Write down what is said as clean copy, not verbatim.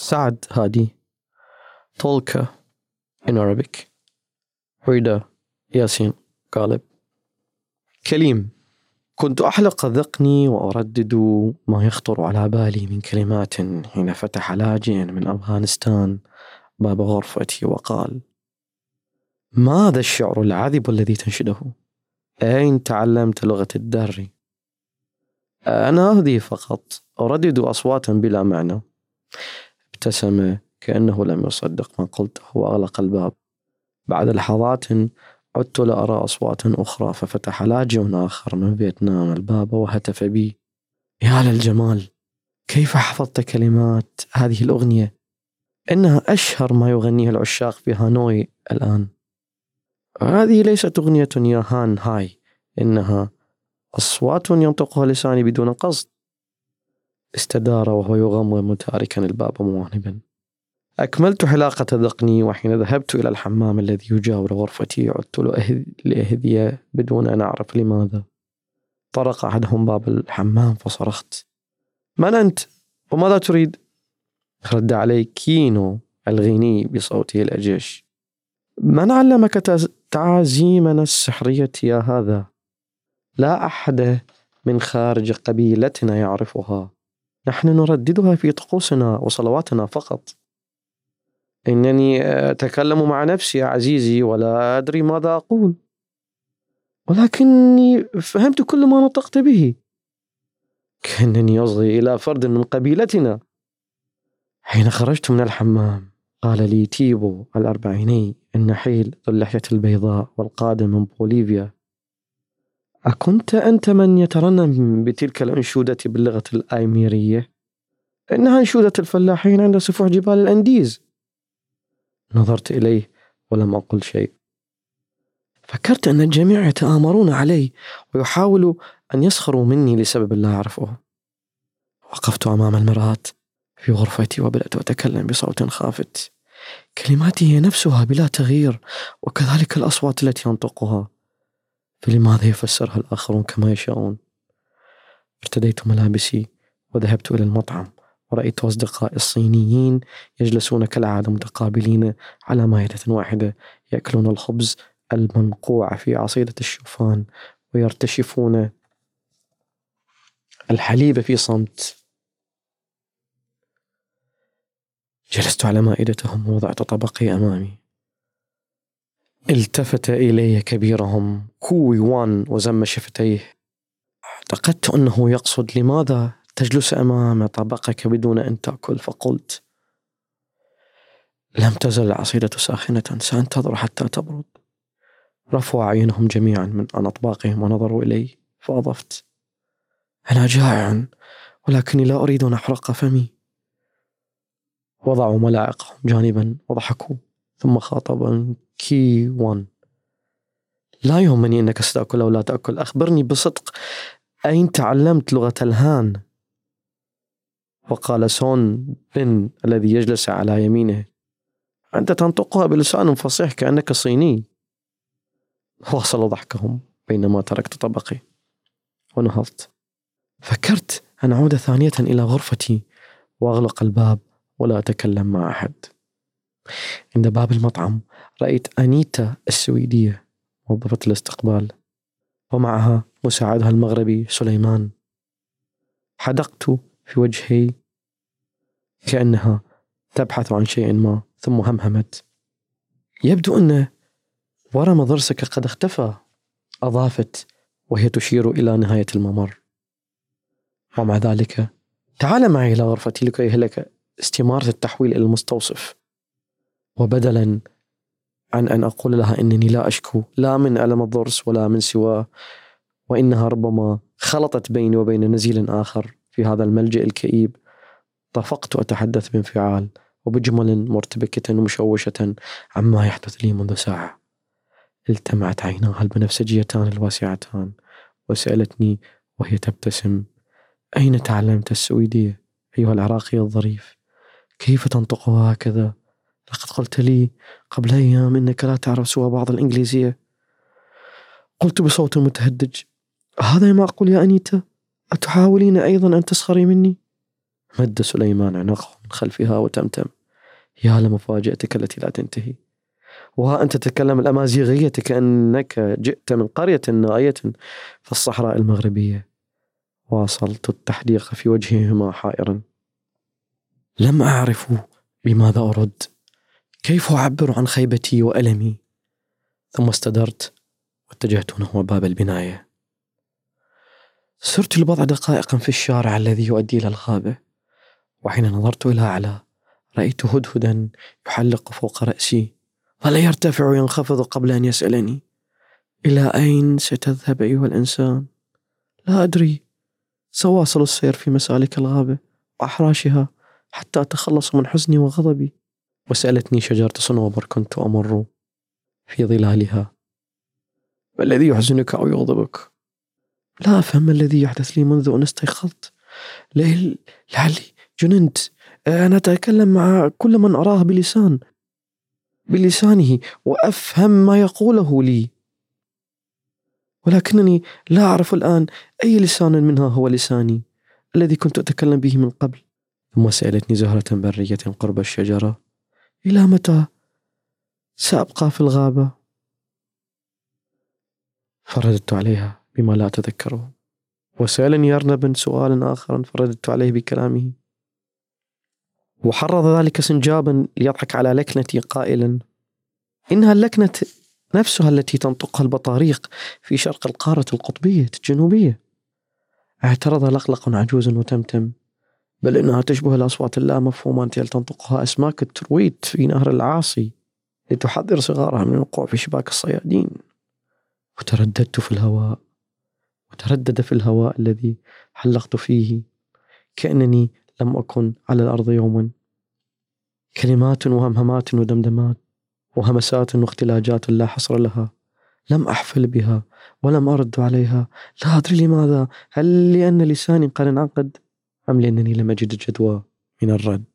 سعد هادي. طولكا in Arabic. رضا ياسين غالب. كليم. كنت أحلق ذقني وأردد ما يخطر على بالي من كلمات حين فتح لاجئ من أفغانستان باب غرفتي وقال: ماذا الشعر العذب الذي تنشده؟ أين تعلمت لغة الدر؟ أنا هذه فقط أردد أصواتا بلا معنى. ابتسم كأنه لم يصدق ما قلته وأغلق الباب. بعد لحظات عدت لا أرى أصوات أخرى، ففتح لاجئ آخر من فيتنام الباب وهتف بي: يا للجمال، كيف حفظت كلمات هذه الأغنية؟ إنها أشهر ما يغنيه العشاق في هانوي الآن. هذه ليست أغنية يا هان هاي، إنها أصوات ينطقها لساني بدون قصد. استدار وهو يغمض تاركا الباب موانبا. أكملت حلاقة ذقني، وحين ذهبت إلى الحمام الذي يجاور غرفتي عدت لأهدي بدون أن أعرف لماذا. طرق أحدهم باب الحمام فصرخت: من أنت؟ وماذا تريد؟ رد علي كينو الغيني بصوته الأجش: من علمك تعازيمنا السحرية يا هذا؟ لا أحد من خارج قبيلتنا يعرفها، نحن نرددها في طقوسنا وصلواتنا فقط. إنني أتكلم مع نفسي يا عزيزي ولا أدري ماذا أقول، ولكني فهمت كل ما نطقت به، كأنني أصغي إلى فرد من قبيلتنا. حين خرجت من الحمام قال لي تيبو الأربعيني النحيل ذو اللحية البيضاء والقادم من بوليفيا: أكنت أنت من يترنم بتلك الأنشودة باللغة الآيميرية؟ إنها أنشودة الفلاحين عند سفوح جبال الأنديز. نظرت إليه ولم أقل شيء. فكرت أن الجميع يتآمرون علي ويحاولوا أن يسخروا مني لسبب لا أعرفه. وقفت أمام المرآة في غرفتي وبدأت أتكلم بصوت خافت. كلماتي هي نفسها بلا تغيير، وكذلك الأصوات التي ينطقها، فلماذا يفسرها الآخرون كما يشاءون؟ ارتديت ملابسي وذهبت إلى المطعم، ورأيت أصدقائي الصينيين يجلسون كالعادة متقابلين على مائدة واحدة، يأكلون الخبز المنقوع في عصيدة الشوفان ويرتشفون الحليب في صمت. جلست على مائدتهم ووضعت طبقي أمامي. التفت إلي كبيرهم كوي وان وزم شفتيه. اعتقدت أنه يقصد: لماذا تجلس أمام طبقك بدون أن تأكل؟ فقلت: لم تزل العصيدة ساخنة، سأنتظر حتى تبرد. رفعوا أعينهم جميعا من عن أطباقهم ونظروا إلي، فأضفت: أنا جائع ولكني لا أريد أن أحرق فمي. وضعوا ملاعقهم جانبا وضحكوا، ثم خاطبا كي وان: لا يهمني أنك ستأكل أو لا تأكل، أخبرني بصدق أين تعلمت لغة الهان؟ وقال سون بن الذي يجلس على يمينه: أنت تنطقها بلسان فصيح كأنك صيني. واصل ضحكهم بينما تركت طبقي ونهضت. فكرت أن أعود ثانية إلى غرفتي وأغلق الباب ولا أتكلم مع أحد. عند باب المطعم رأيت أنيتا السويدية موظفة الاستقبال، ومعها مساعدها المغربي سليمان. حدقت في وجهي كأنها تبحث عن شيء ما، ثم همهمت: يبدو أن ورم ضرسك قد اختفى. أضافت وهي تشير إلى نهاية الممر: ومع ذلك تعال معي إلى غرفتي لكي لك استمارة التحويل إلى المستوصف. وبدلا عن أن أقول لها إنني لا أشكو لا من ألم الضرس ولا من سواه، وإنها ربما خلطت بيني وبين نزيل آخر في هذا الملجأ الكئيب، طفقت أتحدث بانفعال وبجمل مرتبكة ومشوشة عما يحدث لي منذ ساعة. التمعت عيناها البنفسجيتان الواسعتان وسألتني وهي تبتسم: أين تعلمت السويدية أيها العراقي الظريف؟ كيف تنطقها هكذا؟ لقد قلت لي قبل أيام إنك لا تعرف سوى بعض الإنجليزية. قلت بصوت متهدج: هذا ما أقول يا أنيتا؟ أتحاولين أيضا أن تسخري مني؟ مد سليمان عنقه من خلفها وتمتم: يا لمفاجأتك التي لا تنتهي، وها أنت تتكلم الأمازيغية كأنك جئت من قرية نائية في الصحراء المغربية. واصلت التحديق في وجههما حائرا، لم أعرف بماذا أرد، كيف أعبر عن خيبتي وألمي. ثم استدرت واتجهت نحو باب البناية. سرت لبضع دقائق في الشارع الذي يؤدي إلى الغابة، وحين نظرت إلى أعلى رأيت هدهدا يحلق فوق رأسي، ولا يرتفع وينخفض قبل أن يسألني: إلى أين ستذهب أيها الإنسان؟ لا أدري، سواصل السير في مسالك الغابة وأحراشها حتى أتخلص من حزني وغضبي. وسألتني شجرة صنوبر كنت أمر في ظلالها: ما الذي يحزنك أو يغضبك؟ لا أفهم ما الذي يحدث لي منذ أن استيقظت. لعلي جننت. أنا أتكلم مع كل من أراه بلسانه وأفهم ما يقوله لي، ولكنني لا أعرف الآن أي لسان منها هو لساني الذي كنت أتكلم به من قبل. ثم سألتني زهرة برية قرب الشجرة: إلى متى سأبقى في الغابة؟ فرددت عليها بما لا أتذكره. وسألني أرنب سؤال آخر فرددت عليه بكلامه. وحرض ذلك سنجابا ليضحك على لكنتي قائلا: إنها اللكنة نفسها التي تنطقها البطاريق في شرق القارة القطبية الجنوبية. اعترض لقلق عجوز وتمتم: بل إنها تشبه الأصوات اللامفهومة التي تنطقها أسماك الترويت في نهر العاصي لتحذر صغارها من الوقوع في شباك الصيادين. وترددت في الهواء، وتردد في الهواء الذي حلقت فيه كأنني لم أكن على الأرض يوما. كلمات وهمهمات ودمدمات وهمسات واختلاجات لا حصر لها، لم أحفل بها ولم أرد عليها. لا أدري لماذا، هل لأن لساني قد انعقد أم لأنني لم أجد جدوى من الرد؟